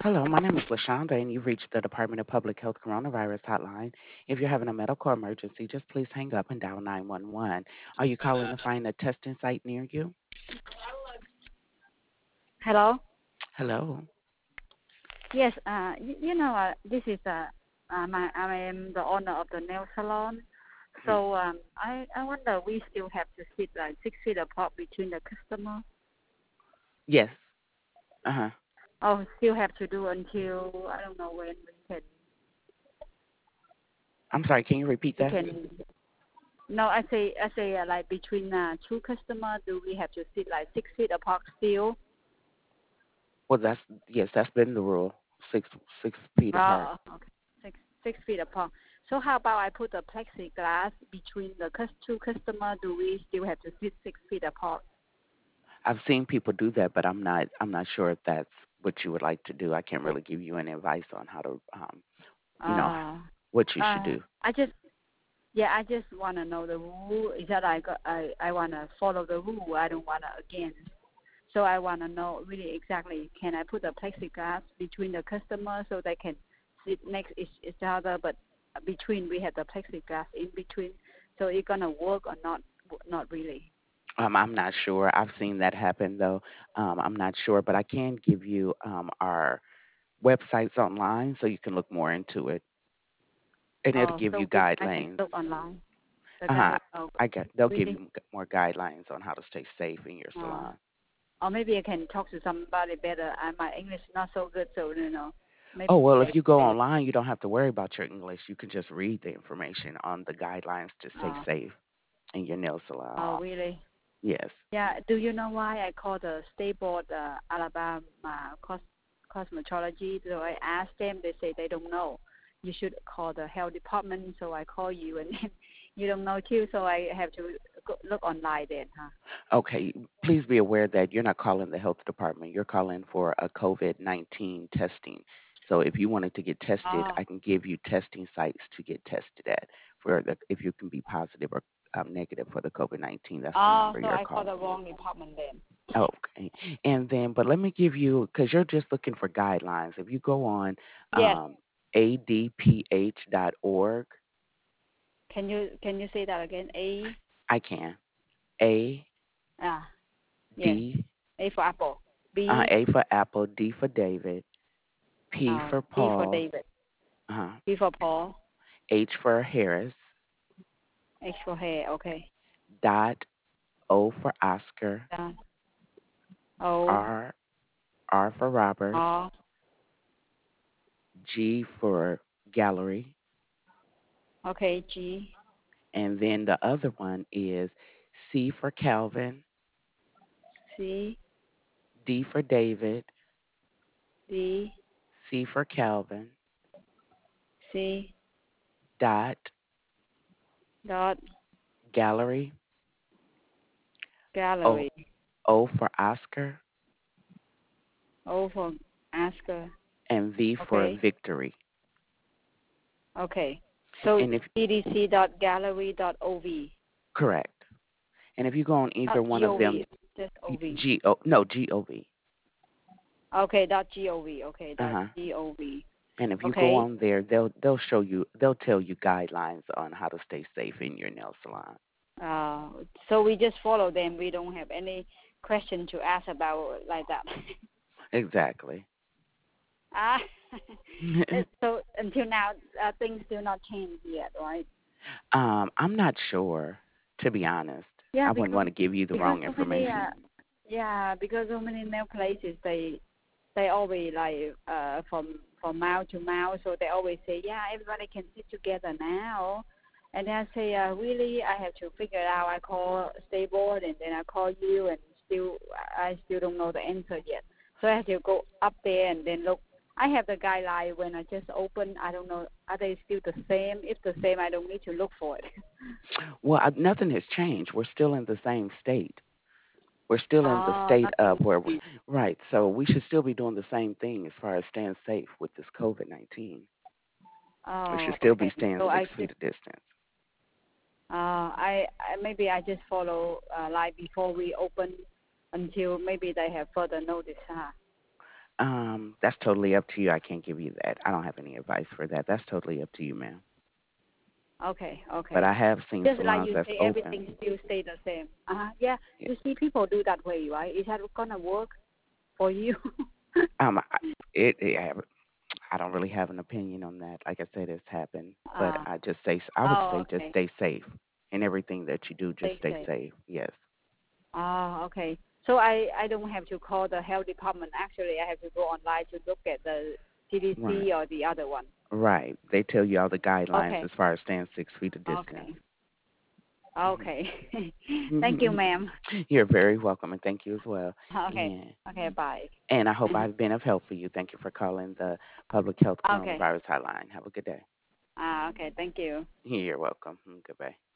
Hello, my name is LaShonda, and you've reached the Department of Public Health Coronavirus Hotline. If you're having a medical emergency, just please hang up and dial 911. Are you calling to find a testing site near you? Hello. Hello. Yes. This is I am the owner of the nail salon. Mm. So I wonder we still have to sit like 6 feet apart between the customer. Yes. Uh-huh. Oh, still have to do until I don't know when I'm sorry, can you repeat we that? can. No, I say like between two customers, do we have to sit like 6 feet apart still? Well, yes, that's been the rule. Six feet apart. Okay, six feet apart. So how about I put a plexiglass between the two customers? Do we still have to sit 6 feet apart? I've seen people do that, but I'm not sure if that's what you would like to do. I can't really give you any advice on how to you know, Uh, what you should do. I just I just want to know the rule. Is that I want to follow the rule. I don't want to against. So I want to know really exactly. Can I put a plexiglass between the customers so they can sit next each other, but between we have the plexiglass in between. So it's gonna work or not? Not really. I'm not sure. I've seen that happen though. I'm not sure, but I can give you our websites online so you can look more into it, and it'll Oh, give you so I can guidelines. look online. The Uh-huh. guy. Oh, They'll give really? you more guidelines on how to stay safe in your Oh. salon. Or maybe I can talk to somebody better. My English not so good, so maybe Oh, well, if they you go they. online, you don't have to worry about your English. You can just read the information on the guidelines to stay Oh, safe in your nail salon. oh, really? Yes. Yeah. Do you know why I called the State Board Alabama cosmetology? So I asked them. They say they don't know. You should call the health department. So I call you, and then you don't know too. So I have to look online then, huh? Okay. Please be aware that you're not calling the health department. You're calling for a COVID-19 testing. So if you wanted to get tested, Oh. I can give you testing sites to get tested at for if you can be positive or negative for the COVID-19. That's the Oh, number so you're I called calling. the wrong department then. Okay. And then, but let me give you, because you're just looking for guidelines. If you go on Yes. adph.org, Can you say that again? I can. A, Ah, yes. D, A for apple. B. A for Apple, D for David, P for D for Paul, David. uh, P for Paul. H for Harris, H for hair. Okay. dot, O for Oscar, Done. O. R, R for Robert, R. G for Gallery, Okay. G. and then the other one is C for Calvin, C. D for David, D. C for Calvin, C. dot, Dot. Gallery, O, Gallery. O for Oscar, O for Oscar. and V for Okay. Victory. Okay. So And if cdc dot gallery dot ov. correct, and if you go on Not either one of gov. them, Just ov. Gov. Okay. Dot gov. Okay. Uh Dot huh. gov. And if you go Okay. on there, they'll tell you guidelines on how to stay safe in your nail salon. Uh, so we just follow them. We don't have any question to ask about like that. Exactly. Ah, so until now, things do not change yet, right? I'm not sure, to be honest. Yeah, I wouldn't want to give you the because wrong so many information. because so many nail places they always like from mouth to mouth, so they always say everybody can sit together now. And then I say really I have to figure it out. I call State Board and then I call you and I still don't know the answer yet. So I have to go up there and then look. I have the guideline when I just open. I don't know are they still the same. If the same, I don't need to look for it. Well, nothing has changed. We're still in the same state. We're still in the Oh, state of nothing. where, right? So we should still be doing the same thing as far as staying safe with this COVID-19. We should Oh, still be okay. staying So I 6 feet of distance. I maybe I just follow like before we open until maybe they have further notice. Huh? That's totally up to you. I can't give you that. I don't have any advice for that. That's totally up to you, ma'am. Okay, But I okay. have seen Just like salons you that's say, open. everything still stay the same. Yeah, Yeah. you see people do that way, right? Is that gonna work for you? I- it I don't really have an opinion on that. Like I said, it's happened, but uh, I would oh, say just okay. stay safe in everything that you do. Just Stay stay safe. safe. Yes. Oh, okay. So I don't have to call the health department. Actually, I have to go online to look at the Right. CDC or the other one. Right. They tell you all the guidelines Okay. as far as staying 6 feet of distance. Okay. Hmm. Okay. Thank you, ma'am. You're very welcome, and thank you as well. Okay. And Okay. Bye. and I hope I've been of help for you. Thank you for calling the Public Health Okay. Coronavirus Hotline. Have a good day. Okay. Thank you. You're welcome. Goodbye.